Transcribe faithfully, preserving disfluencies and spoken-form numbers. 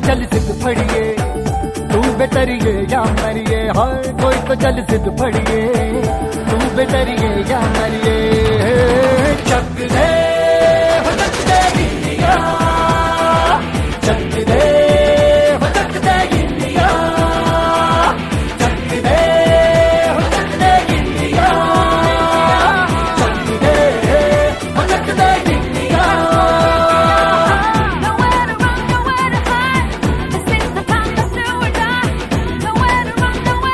चल सिद्ध फड़िए, तू बेतरिए या मरिए, हाय कोई तो चल सिद्ध फड़िए, तू बेतरिए